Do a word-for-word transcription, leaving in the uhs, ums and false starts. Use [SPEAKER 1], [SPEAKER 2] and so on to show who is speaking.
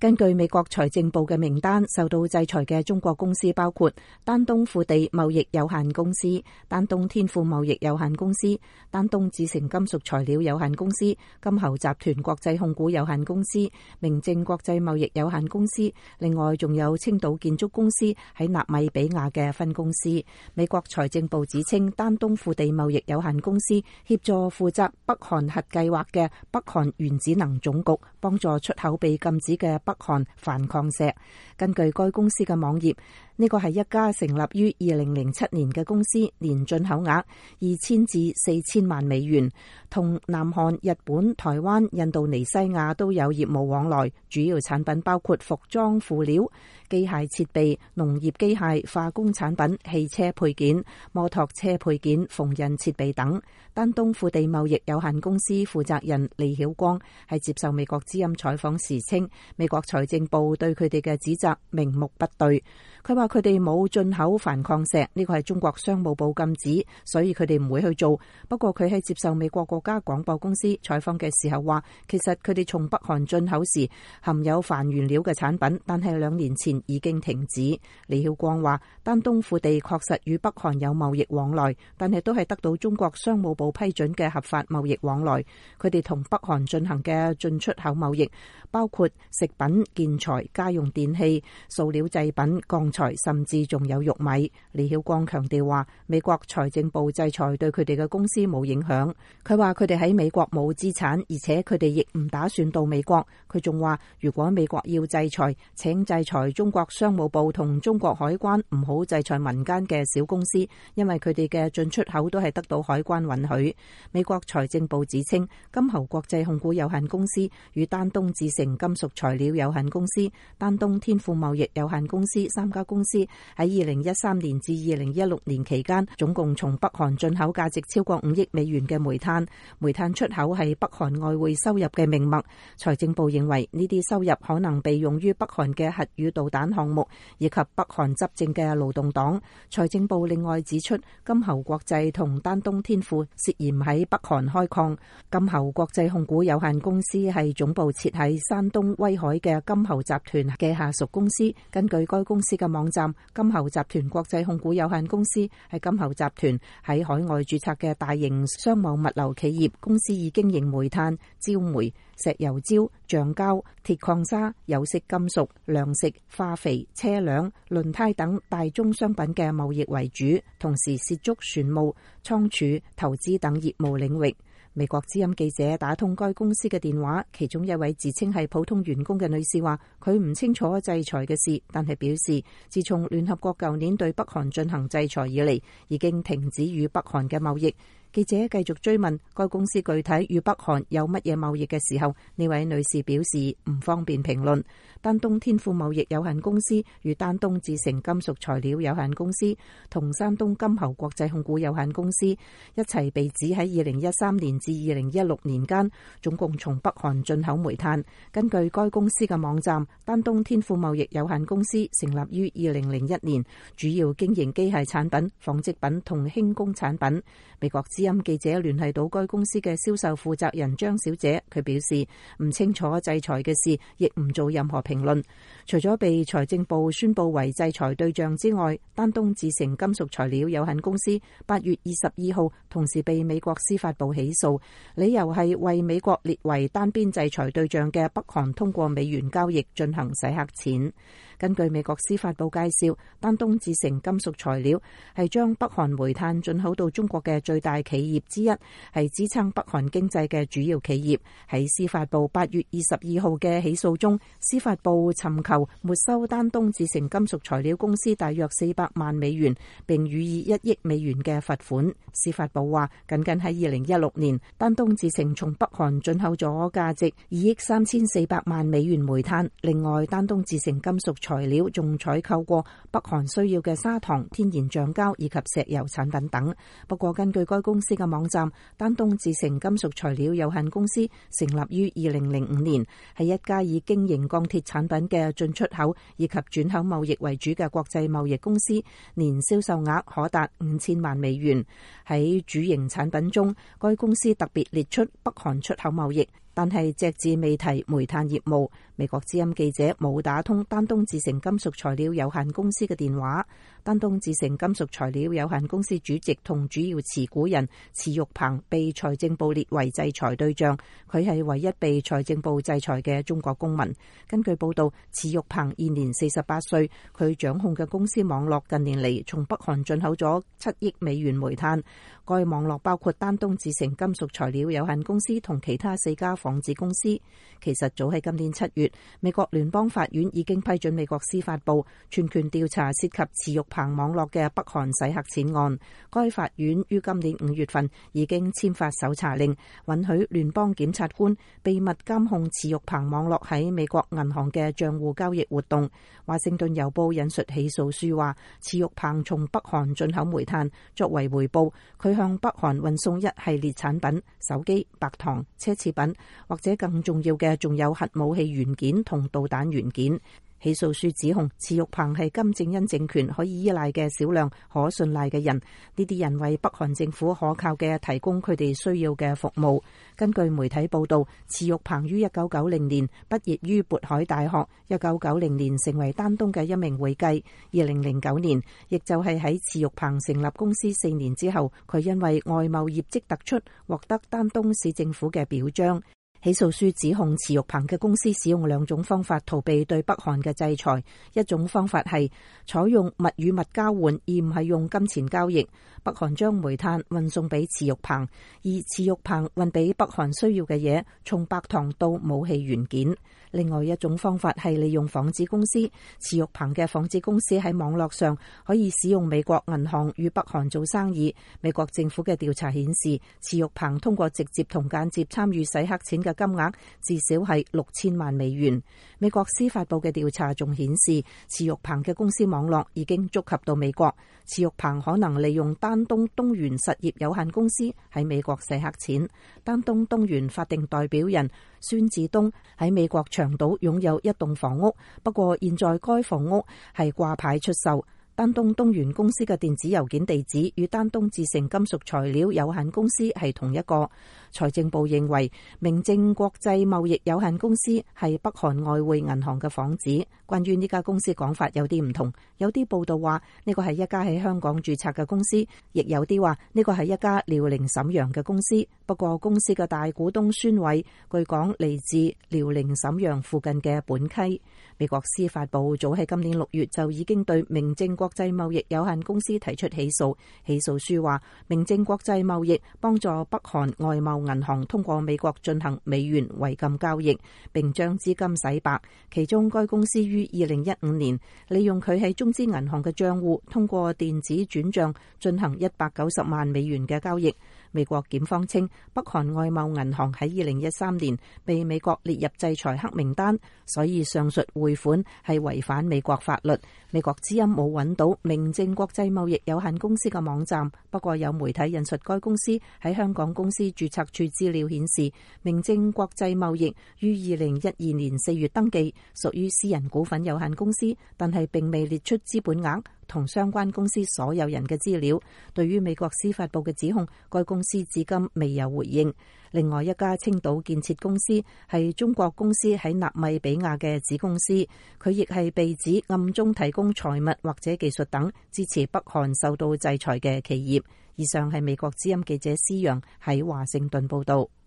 [SPEAKER 1] 根據美國財政部嘅名單，受到制裁嘅中國公司包括丹東富地貿易有限公司、丹東天富貿易有限公司、丹東致成金屬材料有限公司、金猴集團國際控股有限公司、明正國際貿易有限公司，另外仲有青島建築公司喺納米比亞嘅分公司。美國財政部指稱，丹東富地貿易有限公司協助負責北韓核計劃嘅北韓原子能總局，幫助出口被禁止嘅北韓鈾礦石。根據該公司嘅網頁，呢個係一家成立於二零零七年嘅公司，年進口額二千至四千萬美元，同南韓、日本、台灣、印度尼西亞都有業務往來。主要產品包括服裝、輔料、機械設備、農業機械、化工產品、汽車配件、摩托車配件、縫紉設備等。丹東富地貿易有限公司負責人李曉光喺接受美國之音採訪時稱，美國財政部對佢哋嘅指責名目不對。佢話佢哋冇進口鈾礦石，呢個係中國商務部禁止，所以佢哋唔會去做。不過佢喺接受美國國家廣播公司採訪嘅時候話，其實佢哋從北韓進口時含有鈾原料嘅產品，但係兩年前已經停止。李曉光話，丹東富地確實與北韓有貿易往來，但係都係得到中國商務部批准嘅合法貿易往來。佢哋同北韓進行嘅進出口貿易包括食品、建材、家用電器、塑料製品、鋼材，甚至仲有玉米。李曉光強調話，美國財政部制裁對佢哋嘅公司冇影響。佢話佢哋喺美國冇資產，而且佢哋亦唔打算到美國。佢仲話，如果美國要制裁，請制裁中國商務部同中國海關，唔好制裁民間嘅小公司，因為佢哋嘅進出口都係得到海關允許。美國財政部指稱，金猴國際控股有限公司與丹東致成金屬材料有限公司、丹東天富貿易有限公司三家公司喺二零一三年至二零一六年期間，總共從北韓進口價值超過五億美元嘅煤炭。煤炭出口係北韓外匯收入嘅命脈。財政部認為呢啲收入可能被用於北韓嘅核與導彈項目，以及北韓執政嘅勞動黨。財政部另外指出，金猴國際同丹東天富涉嫌喺北韓開礦。金猴國際控股有限公司係總部設喺山東威海嘅金猴集團嘅下屬公司。根據該公司嘅網站，金猴集團國際控股有限公司係金猴集團喺海外註冊嘅大型商務物流企業。公司以經營煤炭、焦煤、石油焦、橡膠、鐵礦砂、有色金屬、糧食、化肥、車輛、輪胎等大宗商品嘅貿易為主，同時涉足船務、倉儲、投資等業務領域。美國之音記者打通該公司嘅電話，其中一位自稱係普通員工嘅女士話，佢唔清楚制裁嘅事，但係表示自從聯合國舊年對北韓進行制裁以嚟，已經停止與北韓嘅貿易。記者繼續追問該公司具體與北韓有乜嘢貿易嘅時候，呢位女士表示唔方便評論。丹東天富貿易有限公司與丹東致成金屬材料有限公司同山東金猴國際控股有限公司一齊被指喺二零一三年至二零一六年間，總共從北韓進口煤炭。根據該公司嘅網站，丹東天富貿易有限公司成立於二零零一年，主要經營機械產品、紡織品同輕工產品。美國之音記者聯繫到該公司嘅銷售負責人張小姐，佢表示唔清楚制裁嘅事，亦唔做任何評論。除咗被財政部宣布為制裁對象之外，丹東致成金屬材料有限公司八月二十二號同時被美國司法部起訴，理由係為美國列為單邊制裁對象嘅北韓通過美元交易進行洗黑錢。根據美國司法部介紹，丹東致成金屬材料係將北韓煤炭進口到中國嘅最大企業之一，係支撐北韓經濟嘅主要企業。喺司法部八月二十二號嘅起訴中，司法部尋求沒收丹東致成金屬材料公司大約四百萬美元，並予以一億美元嘅罰款。司法部話，僅僅喺二零一六年，丹東致成從北韓進口咗價值二億三千四百萬美元煤炭。另外，丹東致成金屬材料仲採購過北韓需要嘅砂糖、天然橡膠以及石油產品等。不過，根據該公司嘅網站，丹東致成金屬材料有限公司成立於二零零五年，係一家以經營鋼鐵產品嘅進出口以及轉口貿易為主嘅國際貿易公司，年銷售額可達五千萬美元。喺主營產品中，該公司特別列出北韓出口貿易。 但係隻字未提煤炭業務。美國之音記者冇打通丹東智成金屬材料有限公司嘅電話。丹東智成金屬材料有限公司主席同主要持股人池玉鵬被財政部列為制裁對象，佢係唯一被財政部制裁嘅中國公民。根據報道，池玉鵬現年四十八歲，佢掌控嘅公司網絡近年嚟從北韓進口咗七億美元煤炭。該網絡包括丹東智成金屬材料有限公司同其他四家仿製公司。其實早喺今年七月，美國聯邦法院已經批准美國司法部全權調查涉及池玉鵬網絡嘅北韓洗黑錢案。該法院於今年五月份已經簽發搜查令，允許聯邦檢察官秘密監控池玉鵬網絡喺美國銀行嘅賬戶交易活動。華盛頓郵報引述起訴書話，池玉鵬從北韓進口煤炭，作為回報，佢向北韓運送一系列產品，手機、白糖、奢侈品，或者更重要嘅仲有核武器元件同導彈元件。起訴書指控池玉鵬係金正恩政權可以依賴嘅少量可信賴嘅人，呢啲人為北韓政府可靠嘅提供佢哋需要嘅服務。根據媒體報道，池玉鵬於一九九零年畢業於渤海大學，一九九零年成為丹東嘅一名會計。二零零九年，亦就係喺池玉鵬成立公司四年之後，佢因為外貿業績突出，獲得丹東市政府嘅表彰。起訴書指控池玉鵬嘅公司使用兩種方法逃避對北韓嘅制裁，一種方法係採用物與物交換，而唔係用金錢交易。北韓將煤炭運送俾池玉鵬，而池玉鵬運俾北韓需要嘅嘢，從白糖到武器元件。另外一種方法係利用紡織公司，池玉鵬嘅紡織公司喺網絡上可以使用美國銀行與北韓做生意。美國政府嘅調查顯示，池玉鵬通過直接同間接參與洗黑錢嘅金額至少係六千萬美元。美國司法部嘅調查仲顯示，池玉鵬嘅公司網絡已經觸及到美國。池玉鵬可能利用丹東東元實業有限公司喺美國洗黑錢。丹東東元法定代表人孫志東喺美國長島擁有一棟房屋，不過現在該房屋係掛牌出售。丹東東元公司嘅電子郵件地址與丹東智成金屬材料有限公司係同一個。財政部認為明正國際貿易有限公司係北韓外匯銀行嘅幌子。關於呢家公司講法有啲唔同，有啲報道話呢個係一家喺香港註冊嘅公司，亦有啲話呢個係一家遼寧瀋陽嘅公司。不過公司嘅大股東孫偉據講嚟自遼寧瀋陽附近嘅本溪。美國司法部早喺今年六月就已經對明正國際貿易有限公司提出起訴。起訴書話，明正國際貿易幫助北韓外貿銀行通過美國進行美元違禁交易，並將資金洗白。其中該公司於二零一五年利用佢喺中資銀行嘅賬戶，通過電子轉賬進行一百九十萬美元嘅交易。美國檢方稱，北韓外貿銀行喺二零一三年被美國列入制裁黑名單，所以上述匯款係違反美國法律。美國之音冇揾到明正國際貿易有限公司嘅網站，不過有媒體引述該公司喺香港公司註冊處資料顯示，明正國際貿易於二零一二年四月登記，屬於私人股份有限公司，但係並未列出資本額同相關公司所有人嘅資料。對於美國司法部嘅指控，該公司至今未有回應。另外一家青島建設公司係中國公司喺納米比亞嘅子公司，佢亦係被指暗中提供財物或者技術等支持北韓受到制裁嘅企業。以上係美國之音記者施陽喺華盛頓報道。